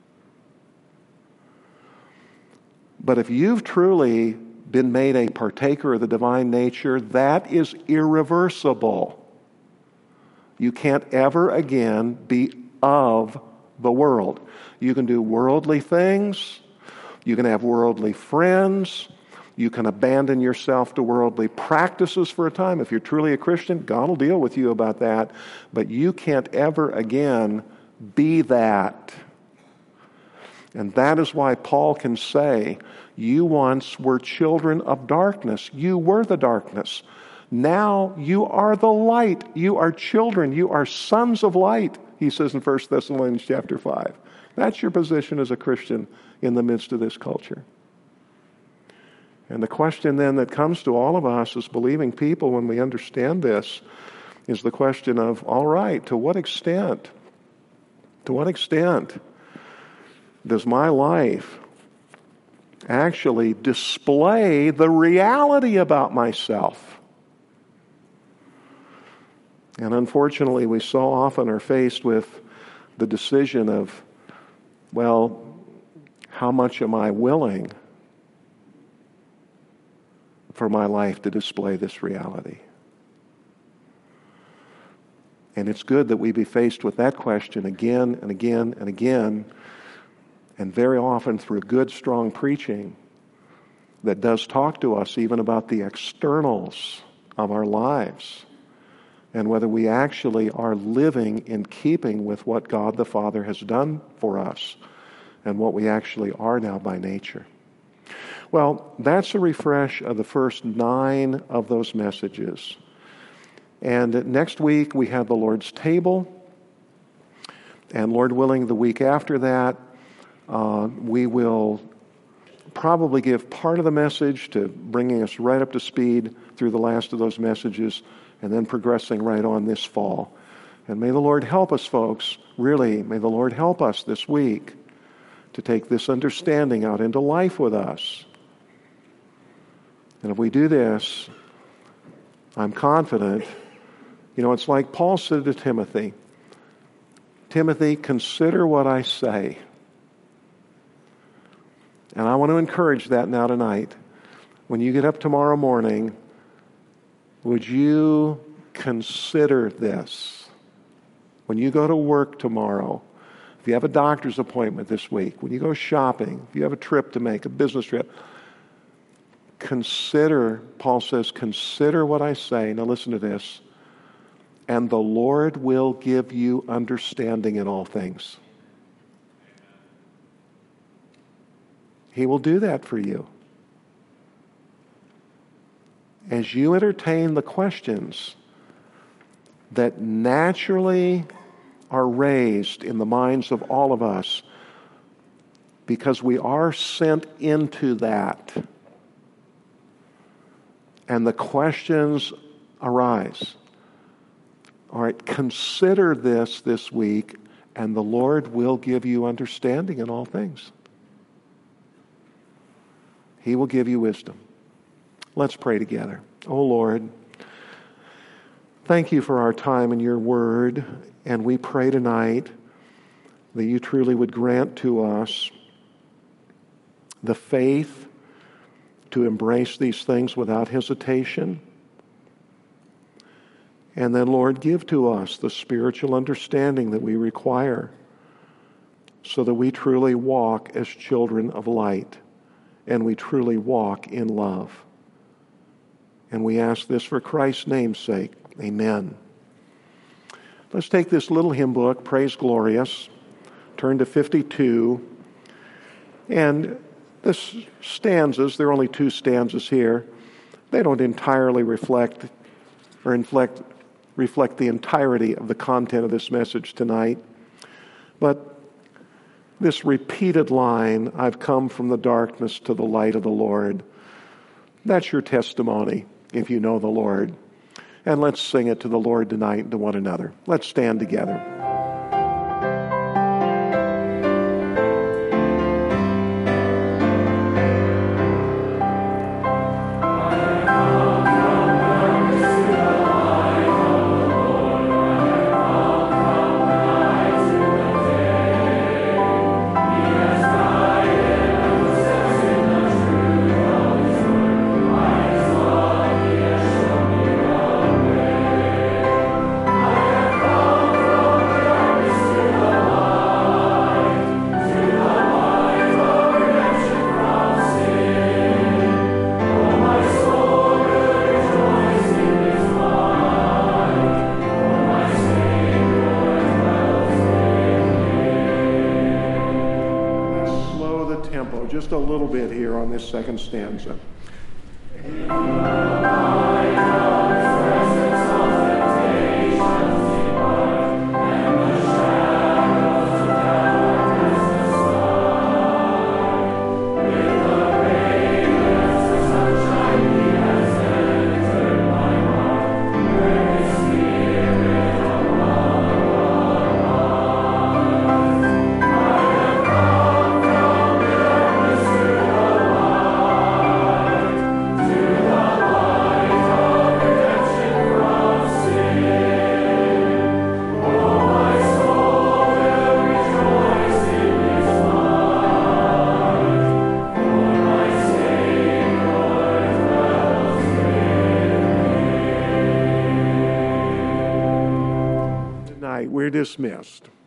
But if you've truly been made a partaker of the divine nature, that is irreversible. You can't ever again be of the world. You can do worldly things. You can have worldly friends. You can abandon yourself to worldly practices for a time. If you're truly a Christian, God will deal with you about that. But you can't ever again be that. And that is why Paul can say, you once were children of darkness. You were the darkness. Now you are the light. You are children. You are sons of light, he says in First Thessalonians chapter five. That's your position as a Christian in the midst of this culture. And the question then that comes to all of us as believing people when we understand this is the question of, all right, to what extent, to what extent does my life actually display the reality about myself? And unfortunately, we so often are faced with the decision of, well, how much am I willing for my life to display this reality? And it's good that we be faced with that question again and again and again, and very often through good, strong preaching that does talk to us even about the externals of our lives and whether we actually are living in keeping with what God the Father has done for us and what we actually are now by nature. Well, that's a refresh of the first nine of those messages. And next week we have the Lord's table. And Lord willing, the week after that, uh, we will probably give part of the message to bringing us right up to speed through the last of those messages and then progressing right on this fall. And may the Lord help us, folks. Really, may the Lord help us this week to take this understanding out into life with us. And if we do this, I'm confident, you know, it's like Paul said to Timothy, Timothy, consider what I say. And I want to encourage that now tonight. When you get up tomorrow morning, would you consider this? When you go to work tomorrow, if you have a doctor's appointment this week, when you go shopping, if you have a trip to make, a business trip, consider, Paul says, consider what I say. Now listen to this. And the Lord will give you understanding in all things. He will do that for you. As you entertain the questions that naturally are raised in the minds of all of us because we are sent into that, and the questions arise. All right, consider this this week, and the Lord will give you understanding in all things. He will give you wisdom. Let's pray together. Oh Lord, thank you for our time in your word, and we pray tonight that you truly would grant to us the faith to embrace these things without hesitation. And then, Lord, give to us the spiritual understanding that we require so that we truly walk as children of light and we truly walk in love. And we ask this for Christ's name's sake. Amen. Let's take this little hymn book, Praise Glorious, turn to fifty-two, And the stanzas, there are only two stanzas here, they don't entirely reflect or inflect, reflect the entirety of the content of this message tonight. But this repeated line, I've come from the darkness to the light of the Lord, that's your testimony if you know the Lord. And let's sing it to the Lord tonight and to one another. Let's stand together. Just a little bit here on this second stanza. We're dismissed.